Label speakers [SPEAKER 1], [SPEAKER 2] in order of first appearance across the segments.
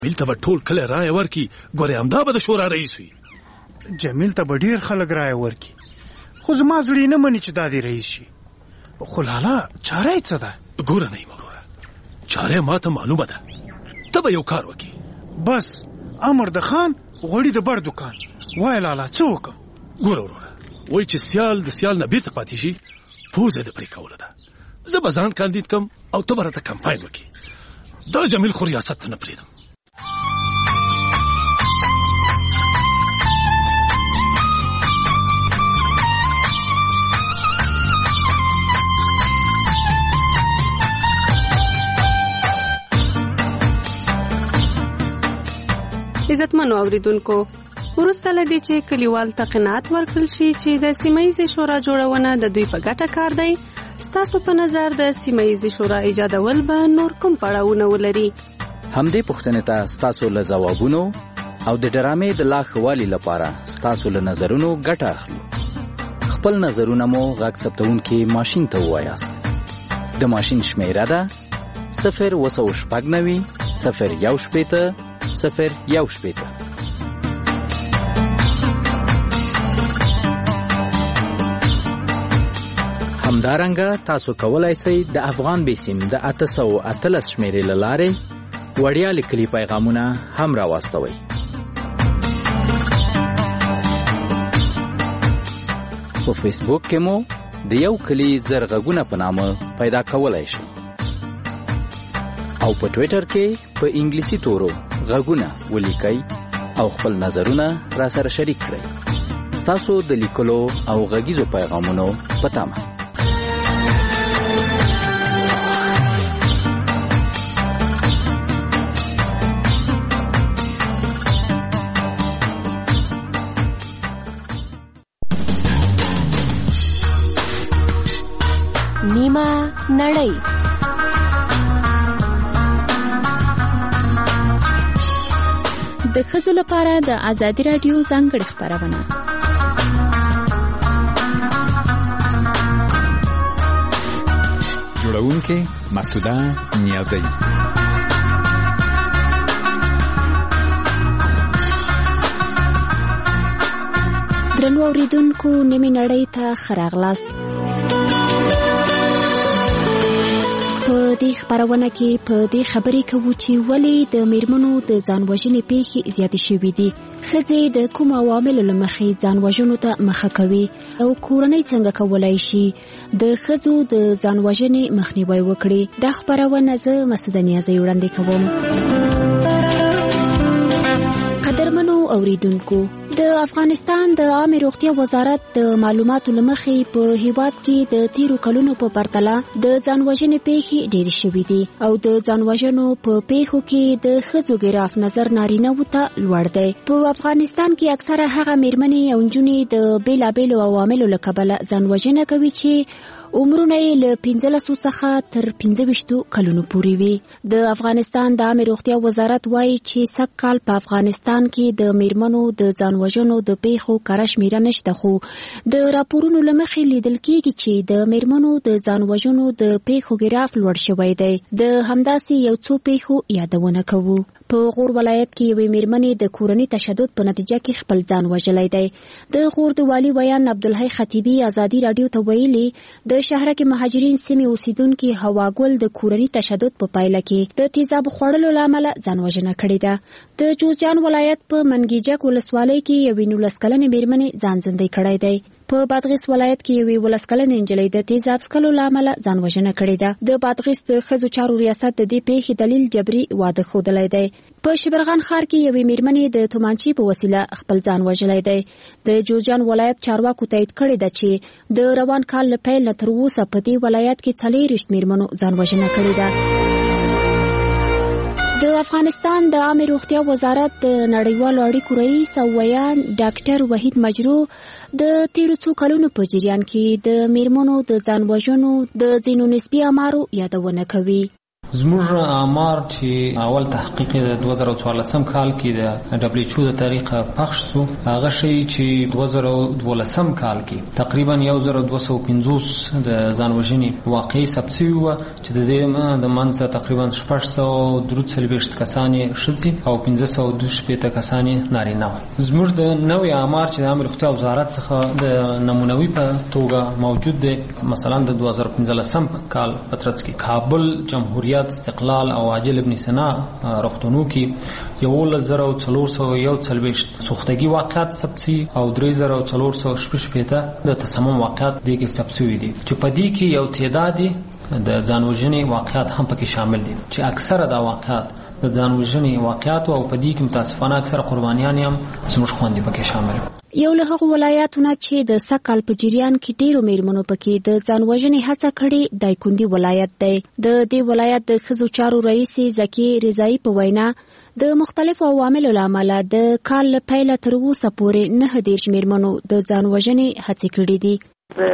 [SPEAKER 1] جمیل ته به ټول کله رایه ورکي، ګورې همدا به د شورا رئیس وي.
[SPEAKER 2] جمیل ته به ډېر خلک رایه ورکي، خو زما زړه نه مني چې دا دې رئیس شي. خو لالا چاره یې څه ده؟
[SPEAKER 1] ګوره نعیم وروره، چاره ما ته معلومه ده. ته به یو کار وکړي.
[SPEAKER 2] بس امر د خان غوړي د بر دکان. وای لالا څه وکړم؟
[SPEAKER 1] ګوره وروره، وایي چې سیال د سیال نه بیرته پاتې شي، پوزه د پرې کوله ده. زه به ځان کاندید کم او ته به راته کمپاین وکړي. دا جمیل خو ریاست ته نه پرېږدم.
[SPEAKER 3] عزتمنو اوریدونکو، وروسته له دې چې کلیوال ته قناعت ورکړل شي چې د سیمه‌ییزې شورا جوړونه د دوی په ګټه کار دی، ستاسو په نظر د سیمه‌ییزې شورا ایجادول به نور کوم پړاوونه ولري؟
[SPEAKER 4] همدې پوښتنې ته ستاسو له ځوابونو او د ډرامې د لا ښه والي لپاره ستاسو له نظرونو ګټه اخلو. خپل نظرونه مو غږ ثبتونکي ماشین ته ووایاست. د ماشین شمیره ده 090 018 018. همدارنګه تاسو کولای شئ د افغان بیسیم د 813 شمیرې له لارې وړیا لیکلي پیغامونه هم راواستوئ. په فیسبوک کې مو د یو کلی زرغږونه په نامه پیدا کولای شئ او په ټویټر کې په انګلیسي تورو غږونه ولیکئ او خپل نظرونه را سره شریک کړئ. ستاسو د لیکلو او غږیزو پیغامونو په تمه.
[SPEAKER 5] نیمه نړۍ. د ښځو لپاره د ازادي راډیو ځانګړې خپرونه.
[SPEAKER 6] جوړونکې مسعوده نیازی.
[SPEAKER 5] درنو اوریدونکو، نیمه نړۍ ته ښه راغلاست. په دې خبرونه کې په دې خبرې کوو چې ولې د میرمنو د ځان وژنې پیښې زیاتې شوې دي، ښځې د کوم عواملو له مخې ځان وژنو ته مخه کوي او کورنۍ څنګه کولای شي د ښځو د ځان وژنې مخنیوی وکړي. دا خبرونه زه مسعوده نیازی وړاندې کوم. قدرمنو اوریدونکو، د افغانستان د عامه روغتیا وزارت د معلوماتو له مخې په هیواد کې د تیرو کلونو په پرتله د ځان وژنې پیښې ډېرې شوې دي او د ځان وژنو په پیښو کې د ښځو ګراف نظر نارینه‌وو ته لوړ دی. په افغانستان کې اکثره هغه میرمنې او نجونې د بیلابیلو عواملو له کبله ځان وژنه کوي چې عمرونه یې له 15 څخه تر 25 کلونو پورې وي. د افغانستان د عامه روغتیا وزارت وایي چې سږکال په افغانستان کې د میرمنو د ځان وژنو د پیښو کره شمیره نشته، خو د راپورونو له مخې لیدل کېږي چې د میرمنو د ځان وژنو د پیښو ګراف لوړ شوی دی. د همداسې یو څو پیښو یادونه کوو. په غور ولایت کې یوې میرمنې د کورني تشدد په نتیجه کې خپل ځان وژلی دی. د غور د والي ویان عبدالحی خطیبي ازادي راډیو ته ویلي د شهرک مهاجرین سیمې اوسیدونکي هواګل د کورني تشدد په پایله کې د تیزاب خوړلو له امله ځان وژنه کړې ده. د جوزجان ولایت په منګیجک ولسوالۍ کې یوې 19 کلنې میرمنې ځان زندۍ کړی دی. په بادغیس ولایت کې یوې 12 کلنې نجلۍ د تیزاب څښلو له امله ځان وژنه کړې ده. د بادغیس د ښځو چارو ریاست د دې پیښې دلیل جبري واده ښودلی دی. په شبرغان ښار کې یوې میرمنې د تومانچې په وسیله خپل ځان وژلی دی. د جوزجان ولایت چارواکو تایید کړی ده چې د روان کال له پیل نه تر اوسه په دې ولایت کې 40 میرمنو ځان وژنه کړې ده. د افغانستان د عامه روغتیا وزارت د نړیوالو اړیکو رئیس او ویان ډاکټر وحید مجرو د تیرو څو کلونو په جریان کې د میرمنو د ځان وژنو د ځینو نسبي اعمارو یادونه کوي.
[SPEAKER 7] زموږ آمار چې اول تحقیق د 2014 کال کې د WHO د طریقه پخش شو هغه شی چې 2012 کال کې تقریبا 1250 د ځانوژنې واقعي ثبت شوي وو چې د دې د منځ تقریبا 643 کسان ښځې او 522 کسان نارینه وو. زموږ د نوې آمار چې د عامه روغتیا وزارت څخه د نمونوي په توګه موجود دی مثلا د 2015 کال په ترڅ کې کابل، جمهوریت، استقلال او عاجل ابن سینا روغتونونو کې 11441 سوختګي واقعات ثبت شوي او 3416 د تسمم واقعات د کې ثبت شوي دي چې په دې کې یو تعداد د ځانوژنې واقعات هم پکې شامل دي چې اکثره دا واقعات د ځانوژنې واقعات او په دې کې متاسفانه اکثره قربانیان هم زموږ خويندې پکې شامل دي.
[SPEAKER 5] یو له هغو ولایتونو چې د سکهال په جریان کې ډیرو میرمنو پکې د ځانوژنې هڅه کړې دایکندي ولایت دی. د دې ولایت د ښځو چارو رئیس زکی رضایی په وینا د مختلفو عواملو له امله د کال له پیله تر اوسه پورې 9 میرمنو د ځانوژنې هڅې کړې دي.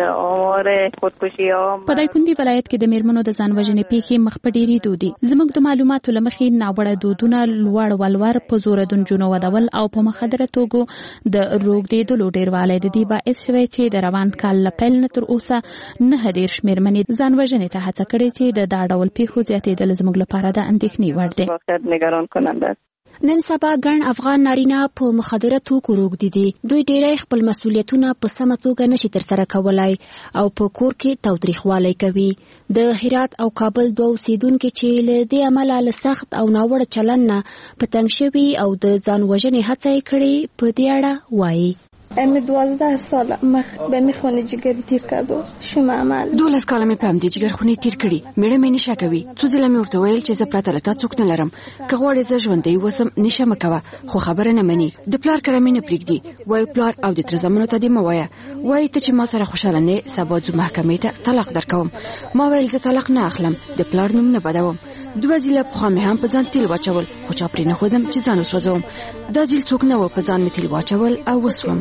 [SPEAKER 8] په دایکندي ولایت کې د میرمنو د ځانوژنې پیښې مخ په ډیریدو دي. زموږ د معلوماتو له مخې ناوړه دودونه، لوړ ولور، په زور د نجونو ودول او په مخدره توګو د روږدېدلو ډیروالی د دې باعث شوی چې د روان کال له پیل نه تر اوسه 9 میرمنې ځانوژنې ته هڅه کړې چې د دا ډول پیښو زیاتېدل زموږ لپاره د اندېښنې وړ دی. نن سبا ګڼ افغان نارینه په مخدره توکو روږدي دي. دوی ډېری خپل مسؤلیتونه په سمه توګه نشي ترسره کولای او په کور کې تاوتریخوالی کوي. د هرات او کابل دوه اوسیدونکي چې له دې امله له سخت او ناوړه چلن نه په تنګ شوي او د ځانوژنې هڅه یې کړې په دې اړه وایي.
[SPEAKER 9] 12 سال مخ به می خونه جگر تیر کردو شما عمل
[SPEAKER 10] 12 کاله مې په همدې جگر خونه تیر کړي. میړه مې نشه کوي. څو ځله مې ورته ویل چې زه پرته له تا څوک نه لرم، که غواړې زه ژوندی اوسم نشه مه کوه، خو خبره نه مني. د پلار کره مې نه پرېږدي، وایي پلار او د تره زامنو ته دې مه وایه، وایي ته چې ما سره خوشحاله نه یې سبا ځو محکمې ته طلاق درکوم. ما ویل زه طلاق نه اخلم، د پلار نوم نه بدوم. 2 ځله پخوا مې هم په ځان تیل واچول خو چا پرې نه ښودم چې ځان وسوځوم. دا ځل څوک نه و په ځان مې تیل واچول او وسوم.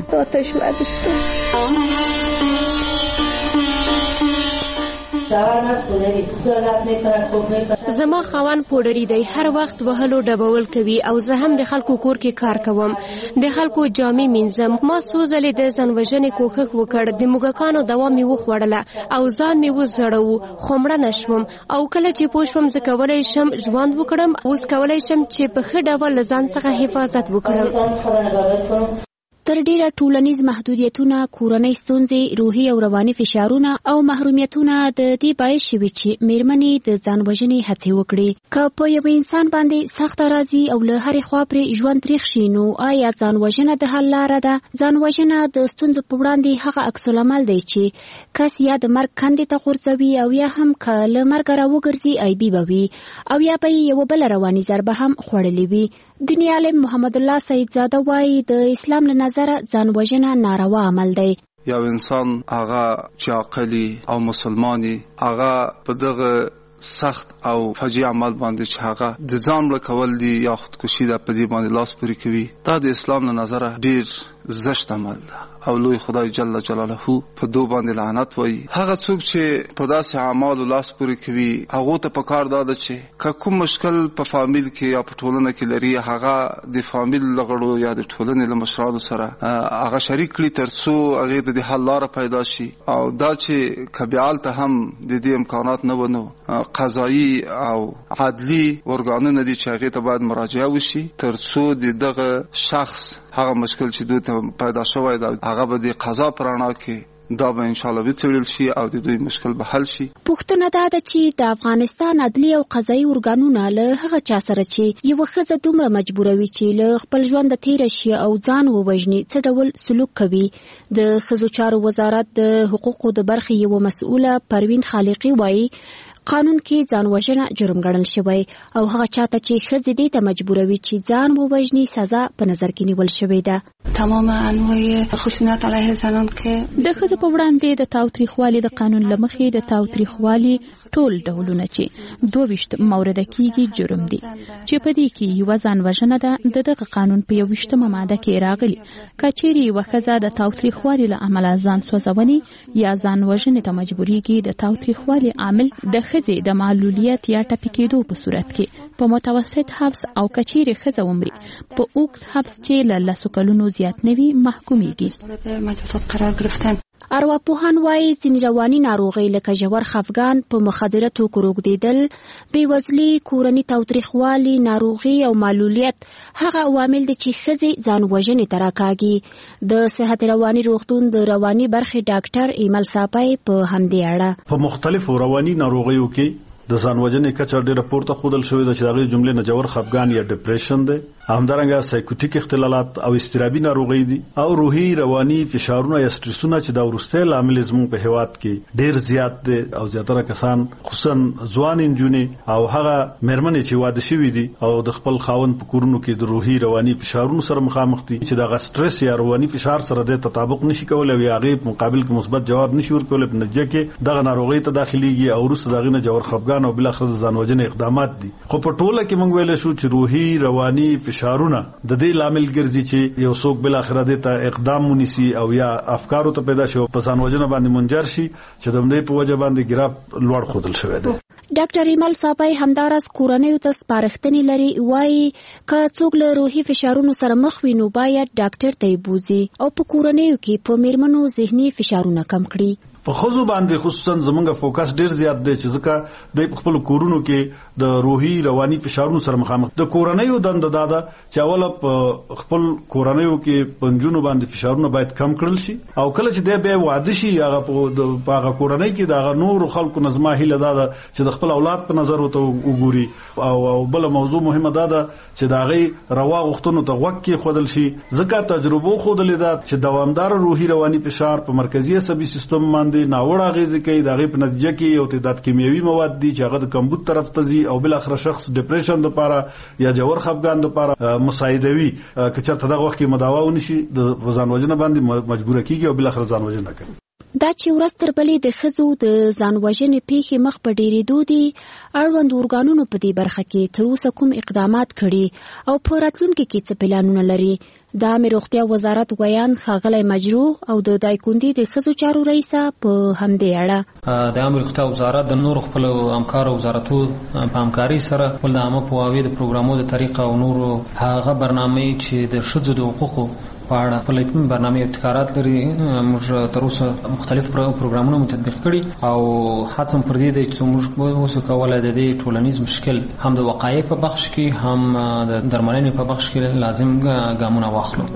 [SPEAKER 11] زما خاوند پوډری دی، هر وخت وهلو ډبول کوي او زه هم د خلکو کور کې کار کوم، د خلکو جامې مینځم. ما څو ځلې د ځانوژنې کوښښ وکړ، د موږکانو دوا مې وخوړله او ځان مې وزړاوه خو مړه نشوم. او کله چې پوه شوم زه کولی شم ژوند وکړم، اوس کولی شم چې په ښه ډول له ځان څخه حفاظت وکړم.
[SPEAKER 5] تر ډیره ټولنیز محدودیتونه، کورنۍ ستونزې، روحي او رواني فشارونه او محرومیتونه د دې باعث شوي چې میرمنې د ځانوژنې هڅې وکړي. که په یو انسان باندې سخته راځي او له هرې خوا پرې ژوند تریخ شي نو آیا ځانوژنه د حل لاره ده؟ ځانوژنه د ستونزو په وړاندې هغه عکس العمل دی چې کس یا د مرګ کندې ته غورځوي او یا هم که له مرګه راوګرځي عیبي به وي او یا به یې یوه بله رواني ضربه هم خوړلې وي. دیني عالم محمد الله سیدزاده وایي د اسلام له نظره ځانوژنه ناروا عمل دی.
[SPEAKER 12] یو انسان هغه چې عاقل او مسلماني هغه په دغه سخت او فجیع عمل باندې چې هغه د ځان مړه کول دي یا خودکشي ده په دې باندې لاس پورې کوي، دا د اسلام له نظره ډیر زشت عمل ده او لوی خدای جل جلاله په دو باندې لعنت وایي. هغه څوک چې په داسې اعمالو لاس پورې کوي هغه ته پکار ده چې که کوم مشکل په فامیل کې یا په ټولنه کې لري هغه د فامیل لغړو یا د ټولنې له مشرانو سره هغه شریک کړي ترڅو هغه د حل لاره پیدا شي. او دا چې کبیال ته هم د دې امکانات نه ونو قضایي او عدلی ورګانونه دي چې هغه ته باید مراجعه وشي ترڅو دغه شخص هغه مشکل چې دوی ته پیدا شوی دا هغه به د قضا پرانا کې دا به ان شاء الله وڅېړل شي او د دوی مشکل به حل شي.
[SPEAKER 5] پوښتنه دا ده چې د افغانستان عدلي او قضایي ارګانونه له هغه چا سره چې یوه ښځه دومره مجبوروي چې له خپل ژونده تېره شي او ځان ووژني څه ډول سلوک کوي. د ښځو چارو وزارت د حقوقو د برخې یوه مسؤله پروین خالقي وایي قانون کې ځانوژنه جرم ګڼل شوی او هغه چاته چې ښځې دې ته مجبوروي چې ځان ووژني سزا په نظر کې نیول شوې ده.
[SPEAKER 13] تمام انواع خشونت علیه زنان که
[SPEAKER 8] د ښځو په وړاندې د تاوتریخوالي د قانون له مخې د تاوتریخوالي ټول ډولونه چې 22 مورده کیږي جرم دي چې په دې کې یو ځان وژنه ده. دغه قانون په 21مه ماده کې راغلي کچېری وخزه د تاوتریخوالي له امله ځان سوځونی یا ځان وژنې ته مجبورېږي. د تاوتریخوالي عامل د ښځې د معلولیت یا ټپي کېدو په صورت کې په متوسط حبس او کچېری ښځه عمري په اوږد حبس چې له 10 کلونو زیات نوي محکومېږي. ارواپوهان وایي ځینې رواني ناروغۍ لکه ژور خفګان، په مخدره توکو روږدېدل، بېوزلي، کورني تاوتریخوالي، ناروغي او معلولیت هغه عوامل دي چې ښځې ځان وژنې ته راکاږي. د صحت رواني روغتون د رواني برخې ډاکټر ایمل ساپای په همدې اړه
[SPEAKER 14] په مختلفو رواني ناروغیو کې د ځان وژنې کچه ډېره پورته ښودل شوې ده چې د هغې جملې نه ژور خفګان یا ډپریشن دی، همدارنګه سایکوټیک اختلالات او اضطرابي ناروغۍ دي، او روحي رواني فشارونه یا سټریسونه چې دا وروستی لامل زموږ په هېواد کې ډېر زیات دی او زیاتره کسان خصوصا ځوان نجونې او هغه مېرمنې چې واده شوي دي او د خپل خاوند په کورونو کې د روحي رواني فشارونو سره مخامخ دي چې دغه سټرس یا رواني فشار سره د تطابق نشي کولی او هغې په مقابل کې مثبت جواب نشي ورکولی، په نتیجه کې دغه ناروغۍ ته داخليږي او وروسته د هغې نه ژور خفګان او بالاخره د ځان وژنې اقدامات دي. خو په ټوله کې موږ ویلی شو چې روحي رواني فشارونه د دې لامل ګرځي چې یو څوک بالاخره دې ته اقدام ونیسي او یا افکارو ته پیدا شي او په ځان وژنه باندې منجر شي چې د همدې په وجه باندې ګراف لوړ ښودل شوی دی.
[SPEAKER 5] ډاکټر ایمل ساپای همداراز کورنیو ته سپارښتنې لري، وایي که څوک له روحي فشارونو سره مخ وي نو باید ډاکټر ته یې بوځي او په کورنیو کې په میرمنو ذهني فشارونه کم کړي.
[SPEAKER 14] په ښځو باندې خصوصا زمونږ فوکس ډیر زیات دی چې ځکه د خپل کورونو کې د روحي رواني فشارونو سره مخامخ د کورنیو دنده داده چې اوله په خپل کورنیو کې پنځونو باندې فشارونه باید کم کړل شي او کله چې د به واده شي هغه په هغه کورنۍ کې د نور خلکو نظم هیله داده چې د خپل اولاد په نظر وته وګوري او بل موضوع مهمه داده چې د هغې روا غوښتنو ته غوږ کېښودل شي ځکه تجربو ښودلې ده چې دوامداره روحي رواني فشار په مرکزي عصبي سیستم باندې ناوړه اغیزې کوي. د هغې په نتیجه کې یو تعداد کیمیاوي مواد دي چې هغه د کمبود طرف ته ځي او بالاخره شخص ډپریشن دپاره یا ژور خفګان دپاره مساعدوي. که چېرته دغه وخت کې مداوا ونشي د ځان وژنه باندې مجبوره کېږي او بالاخره ځان وژنه کوي.
[SPEAKER 5] دا چې ورځ تر بلې د ښځو د ځان وژنې پیښې مخ په ډېرېدو دي، اړوند ارګانونو په دې برخه کې تر اوسه کوم اقدامات کړي او په راتلونکي کې څه پلانونه لري؟ د عامې روغتیا وزارت ویان ښاغلی مجرو او د دایکنډي د ښځو چارو رئیسه په همدې اړه
[SPEAKER 7] د عامې روغتیا وزارت د نورو خپلو همکارو وزارتونو په همکارۍ سره خپل د عامه پوهاوي د پروګرامونو د طریقه او نورو هغه برنامې چې د ښځو د حقوقو په اړه خپل برنامه ابتکارات لري. موږ تر اوسه مختلف پروګرامونه تطبیق کړي او هڅه پر دې ده چې موږ اوس کولای د دې ټولنیز مشکل هم د وقایع په بخش کې هم د درملنې په بخش کې لازم ګامونه واخلو.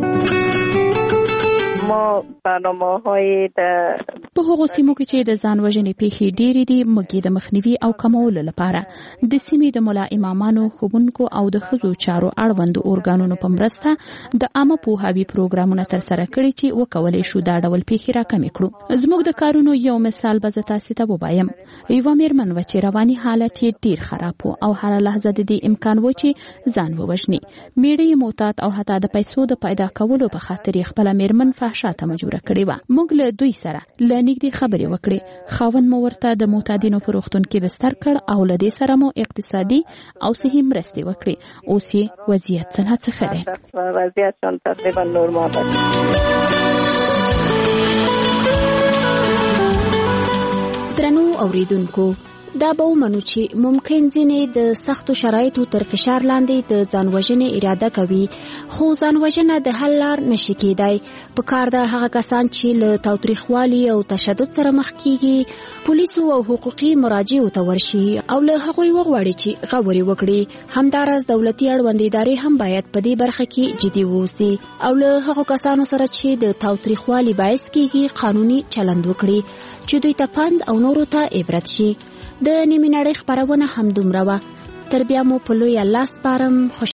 [SPEAKER 15] ما برنامه‌های
[SPEAKER 8] په هغو سیمو کې چې د ځان وژنې پیښې ډېرې دي موږ د مخنیوي او کمولو لپاره د سیمې د ملا امامانو، ښوونکو او د ښځو چارو اړوندو ارګانونو په مرسته د عامه پوهاوي پروګرامونه ترسره کړي چې وکولی شو دا ډول پیښې راکمې کړو. زموږ د کارونو یو مثال به زه تاسې ته ووایم. یوه مېرمن وه چې رواني حالت یې ډېر خراب و او هره لحظه د دې امکان و چې ځان ووژني. میړه یې معتاد او حتی د پیسو د پیدا کولو په خاطر یې خپله مېرمن فحشا ته مجبوره کړې وه. موږ له دوی سره له نږدې خبرې وکړې. خاوند مو ورته د معتادینو په روغتون کې بستر کړ او له دې سره مو اقتصادي او صحي مرستې وکړې. اوس یې وضعیت څه ښه دی.
[SPEAKER 15] وضعیتشان تقریبا نورمال دی.
[SPEAKER 5] درنو اوریدونکو، دا به ومنو چې ممکن ځینې د سختو شرایطو تر فشار لاندې د ځان وژنې اراده کوي، خو ځان وژنه د حل لار نشي کېدای. په کار ده هغه کسان چې له تاوتریخوالي او تشدد سره مخ کېږي پولیسو او حقوقي مراجعو ته ورشي او له هغوی وغواړي چې غوري وکړي. همداراز دولتي اړوند ادارې هم باید په دې برخه کې جدي واوسي او له هغو کسانو سره چې د تاوتریخوالي باعث کېږي قانوني چلند وکړي چې دوی ته پند او نورو ته عبرت شي. د نیمې نړۍ خپرونه هم دومره وه. تر بیا مو په لوی الله سپارم.